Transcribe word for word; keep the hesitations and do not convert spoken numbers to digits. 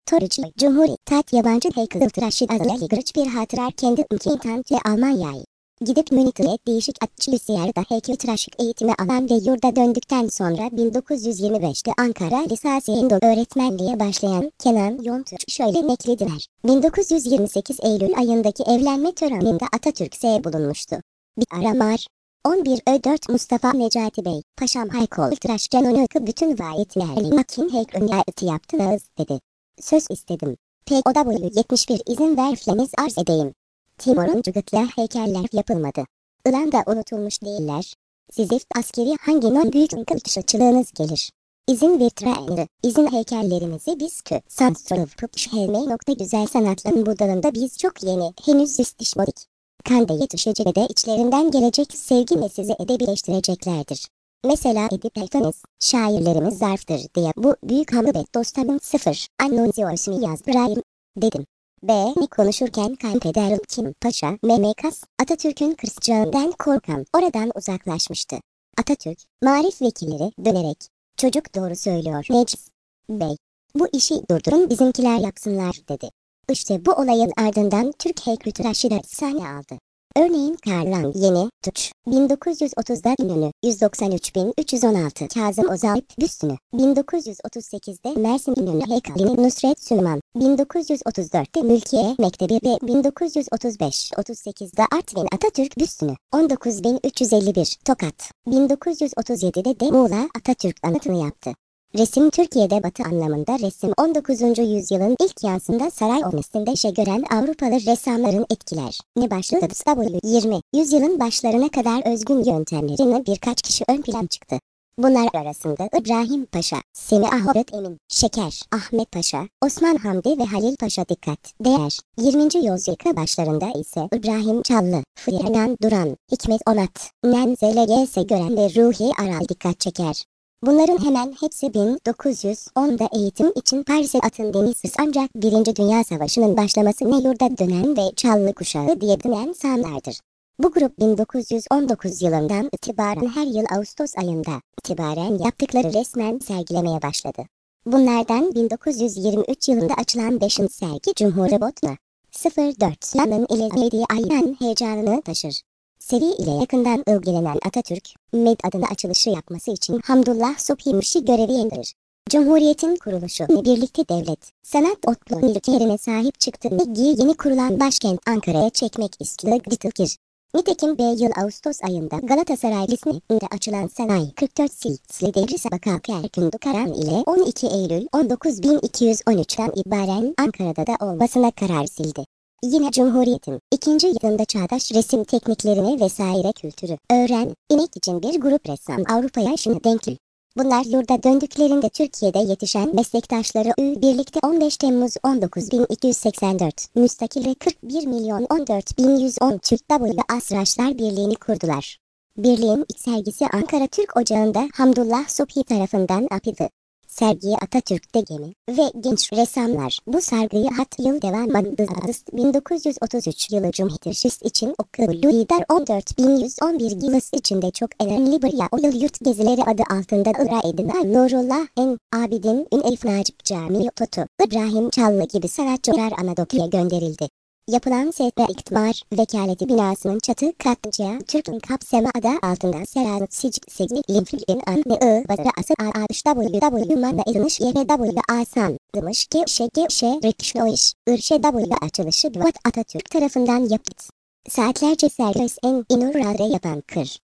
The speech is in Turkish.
Torucu, Cumhuriyet, Tat yabancı Heykelt Raşid Azali Gırç bir hatırar kendi ülkeden ve Almanya'yı. Gidip Münih'te değişik atçı liseyerde heykeltıraşlık eğitimi alan ve yurda döndükten sonra bin dokuz yüz yirmi beşte Ankara Lisesi'nde öğretmenliğe başlayan Kenan Yontur şöyle naklediler. bin dokuz yüz yirmi sekiz Eylül ayındaki evlenme töreninde Atatürk'se bulunmuştu. Bir aramar. on bir Ö dört Mustafa Necati Bey, Paşam Heykelt Canonakı bütün vayetlerli makin heykeliyatı yaptınız dedi. Söz istedim. Pek o da boyu yetmiş bir izin ver flemiz arz edeyim. Timur'un cıgıtla heykeller yapılmadı. Ilan da unutulmuş değiller. Sizift askeri hangi non büyük kılıççılığınız gelir. İzin vertirendi. İzin heykellerinizi biz kö. Sansürüv pıpşhevme nokta güzel sanatların bu dalında biz çok yeni. Henüz istişmodik. Kanda yetişecek de içlerinden gelecek sevgi ve sizi edebileştireceklerdir. Mesela edip heyteniz, şairlerimiz zarftır diye bu büyük hamıbet dostlarım sıfır. Annonziosunu yazdırayım dedim. B. Ne konuşurken kayınpederim Kim Paşa, Memekas, Atatürk'ün kırsacağından korkan oradan uzaklaşmıştı. Atatürk, marif vekilleri dönerek, çocuk doğru söylüyor Necip Bey. Bu işi durdurun bizimkiler yapsınlar dedi. İşte bu olayın ardından Türk heykeltıraşı sahne aldı. Örneğin Karlan Yeni, Tuç, bin dokuz yüz otuzda İnönü, yüz doksan üç bin üç yüz on altı Kazım Ozalp büstünü, bin dokuz yüz otuz sekizde Mersin İnönü heykelini Nusret Süleyman, bin dokuz yüz otuz dörtte Mülkiye Mektebi ve bin dokuz yüz otuz beş otuz sekizde Artvin Atatürk büstünü, on dokuz bin üç yüz elli bir Tokat, bin dokuz yüz otuz yedide de Muğla Atatürk anıtını yaptı. Resim Türkiye'de batı anlamında resim on dokuzuncu yüzyılın ilk yansında saray olmasında işe gören Avrupalı ressamların etkiler. Ne başladı W yirmi yüzyılın başlarına kadar özgün yöntemlerine birkaç kişi ön plan çıktı. Bunlar arasında İbrahim Paşa, Semih Ahmet Emin, Şeker, Ahmet Paşa, Osman Hamdi ve Halil Paşa dikkat değer. yirminci yüzyıl başlarında ise İbrahim Çallı, Fıryanan Duran, Hikmet Onat, Nenzele G S Gören ve Ruhi Aral dikkat çeker. Bunların hemen hepsi bin dokuz yüz onda eğitim için Paris'e atın denizsiz ancak Birinci Dünya Savaşı'nın başlamasına yurda dönen ve Çallı kuşağı diye bilinen sanlardır. Bu grup bin dokuz yüz on dokuz yılından itibaren her yıl Ağustos ayında itibaren yaptıkları resmen sergilemeye başladı. Bunlardan bin dokuz yüz yirmi üç yılında açılan beşinci sergi Cumhuriyet Botna sıfır dört Lan'ın ilerlediği aynen heyecanını taşır. Seri ile yakından ilgilenen Atatürk, M E D adına açılışı yapması için Hamdullah Subhimiş'i görevi indirir. Cumhuriyetin kuruluşu ile birlikte devlet, sanat otluğuna sahip çıktı ve yeni kurulan başkent Ankara'ya çekmek istiyor. Nitekim B yıl Ağustos ayında Galatasaray Lisesi'nde açılan sanayi kırk dört silsile devri Sabakak Erkündü Karan ile on iki Eylül on dokuz bin iki yüz on üçten itibaren Ankara'da da olmasına karar sildi. Yine Cumhuriyet'in ikinci yılında çağdaş resim tekniklerini vesaire kültürü öğren, inek için bir grup ressam Avrupa'ya şimdi denkli. Bunlar yurda döndüklerinde Türkiye'de yetişen meslektaşları birlikte on beş Temmuz on dokuz bin iki yüz seksen dört müstakil ve kırk bir milyon on dört bin yüz on Türk W Asraçlar Birliği'ni kurdular. Birliğin ilk sergisi Ankara Türk Ocağı'nda Hamdullah Subhi tarafından apıldı. Sergiye Atatürk'te gemi ve genç ressamlar bu sergiyi hat yıl devam edildi. bin dokuz yüz otuz üç yılı Cumhuriyet için okulu lider on dört bin yüz on bir yılı içinde çok önemli bir ya o yıl yurt gezileri adı altında ıra edilen Nurullah En Abidin Ün Elif Nacip Camii Totu, İbrahim Çallı gibi sanatçılar Anadolu'ya gönderildi. Yapılan Setbe İktidar Vekaleti binasının çatı katlıca Türk'ün kapsama adı altında Selahat Sicik Secik Limfil'in an ve I Bazara Asır A Adış W W Manda Ediniş Y W Asan Dımış G Ş G Ş Rikşnoiş Irşe W açılışı Vat Atatürk tarafından yapıldı. Saatlerce sergis en inur radre yapan kır.